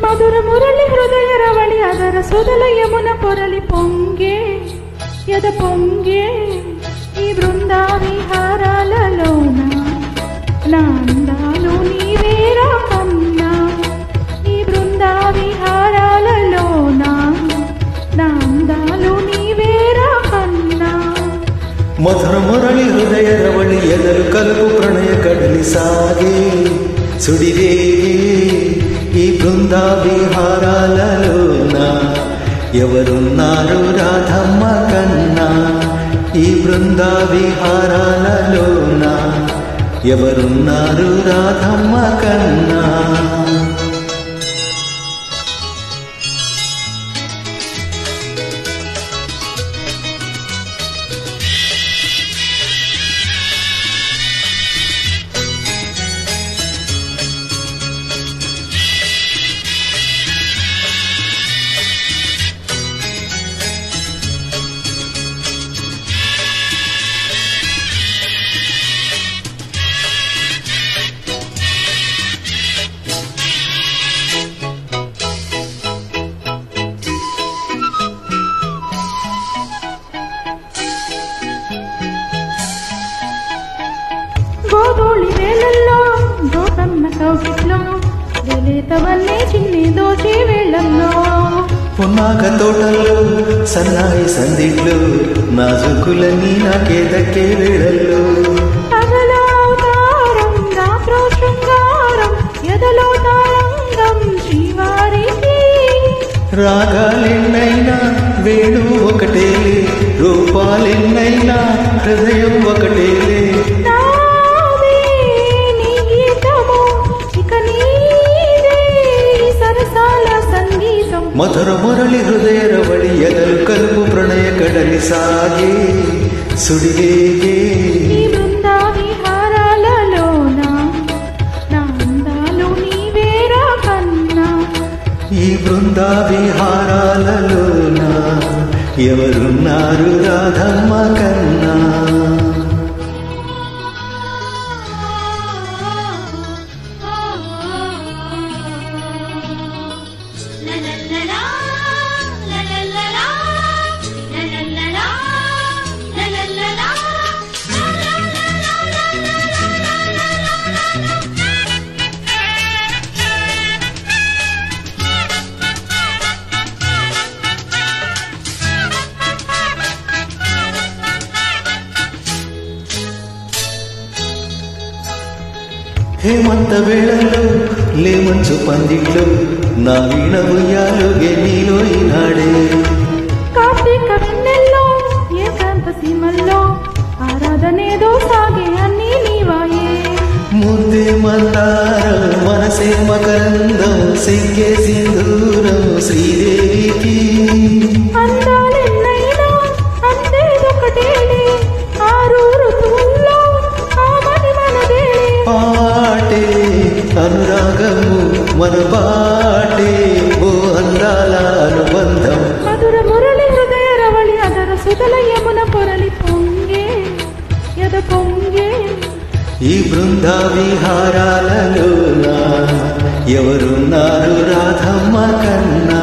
మధుర మురళి హృదయ రవళి అదర సుధల యమున పొరలి పొంగే యద పొంగే ఈ బృందా విహారాలలోన నా అందాలు నీవేరా కన్నా ఈ బృందా విహారాలలోన నా అందాలు నీవేరా కన్నా మధుర మురళి హృదయ రవళి ఎదరు కలుపు ప్రణయ కడలి సాగే సుడిరే ఈ బృందా విహారాలలోన ఎవరున్నారు రాధమ్మ కన్నా ఈ బృందా విహారాలలోన ఎవరున్నారు రాధమ్మ కన్నా గోధూళి వేళల్లో దోసన్న కౌగిట్లో లేతవన్నే చిన్ని దోచి వేళల్లో పున్నాక తోటల్లో సన్నాయి సందిట్లో నాజుకులన్నీ నాకే దక్కే వేళల్లో పగలవతారం రాత్రో శృంగారం ఎదలో తారంగం శ్రీవారికి రాగాలెన్నైనా వేణు ఒకటేలే రూపాలెన్నైనా హృదయం ఒకటేలే మధుర మురళి హృదయ రవళి ఎదలు కలుపు ప్రణయ కడలి సాగే సుడివేగే ఈ బృందా విహారాలలోన నా అందాలు నీవేరా కన్నా ఈ బృందా విహారాలలోన ఎవరున్నారు రాధమ్మ కన్నా హేమంత వేళల్లో లేమంచు పందిట్లో నా వీణ ఉయ్యాలుగే నీలో ఈనాడే కార్తీక వెన్నెల్లో ఏకాంత సీమల్లో ఆరాధనేదో సాగే అన్నీ నీవాయే ముద్దే మందారం మనసే మకరందం సిగ్గే సింధూరం శ్రీదేవికి అందాలెన్నైనా అంతేదొకటేలే ఆరు ఋతువుల్లో ఆమని మనదేలే పాటే అనురాగము మన పాటే ఓ అందాల అనుబంధం మధుర మురళి హృదయ రవళి అదర సుధల యమున పొరలి పొంగే యద పొంగే ఈ బృందా విహారాలలోన ఎవరున్నారు రాధమ్మ కన్నా